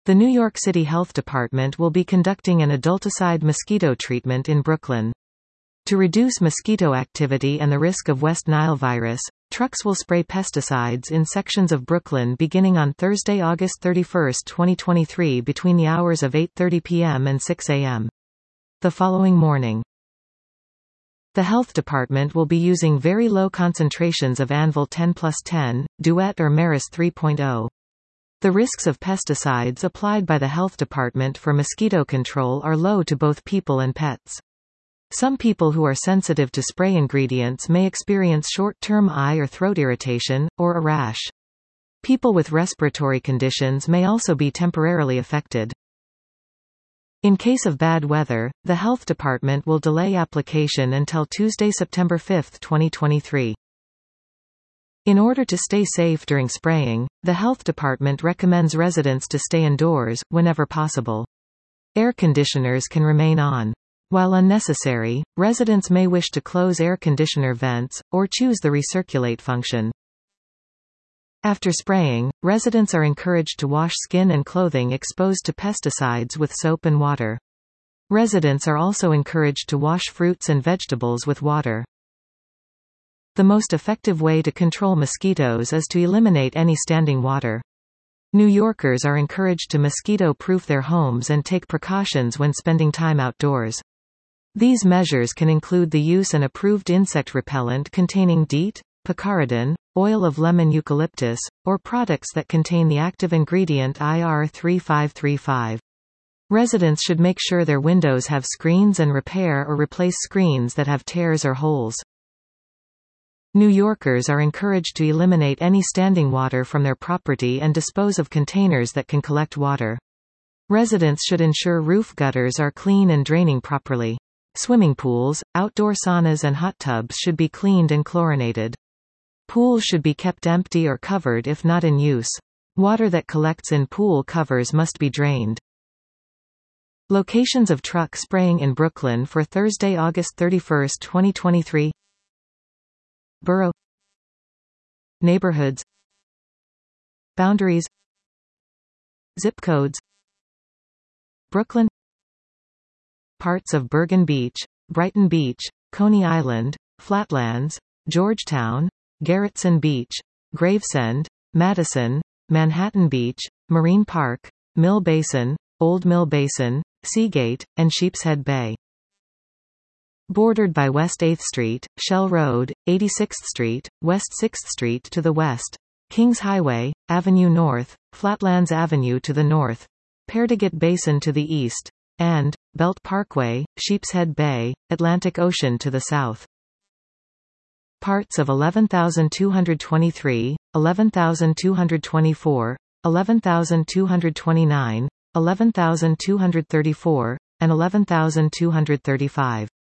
The New York City Health Department will be conducting an adulticide mosquito treatment in Brooklyn. To reduce mosquito activity and the risk of West Nile virus, trucks will spray pesticides in sections of Brooklyn beginning on Thursday, August 31, 2023 between the hours of 8:30 p.m. and 6 a.m. The following morning, the health department will be using very low concentrations of Anvil 10+10, Duet or Maris 3.0. The risks of pesticides applied by the health department for mosquito control are low to both people and pets. Some people who are sensitive to spray ingredients may experience short-term eye or throat irritation, or a rash. People with respiratory conditions may also be temporarily affected. In case of bad weather, the health department will delay application until Tuesday, September 5, 2023. In order to stay safe during spraying, the health department recommends residents to stay indoors, whenever possible. Air conditioners can remain on. While unnecessary, residents may wish to close air conditioner vents, or choose the recirculate function. After spraying, residents are encouraged to wash skin and clothing exposed to pesticides with soap and water. Residents are also encouraged to wash fruits and vegetables with water. The most effective way to control mosquitoes is to eliminate any standing water. New Yorkers are encouraged to mosquito-proof their homes and take precautions when spending time outdoors. These measures can include the use of an approved insect repellent containing DEET, picaridin, oil of lemon eucalyptus, or products that contain the active ingredient IR3535. Residents should make sure their windows have screens and repair or replace screens that have tears or holes. New Yorkers are encouraged to eliminate any standing water from their property and dispose of containers that can collect water. Residents should ensure roof gutters are clean and draining properly. Swimming pools, outdoor saunas and hot tubs should be cleaned and chlorinated. Pools should be kept empty or covered if not in use. Water that collects in pool covers must be drained. Locations of truck spraying in Brooklyn for Thursday, August 31, 2023. Borough, neighborhoods, boundaries, zip codes. Brooklyn, parts of Bergen Beach, Brighton Beach, Coney Island, Flatlands, Georgetown, Garretson Beach, Gravesend, Madison, Manhattan Beach, Marine Park, Mill Basin, Old Mill Basin, Seagate, and Sheepshead Bay. Bordered by West 8th Street, Shell Road, 86th Street, West 6th Street to the west, Kings Highway, Avenue North, Flatlands Avenue to the north, Perdigat Basin to the east, and Belt Parkway, Sheepshead Bay, Atlantic Ocean to the south. Parts of 11,223, 11,224, 11,229, 11,234, and 11,235.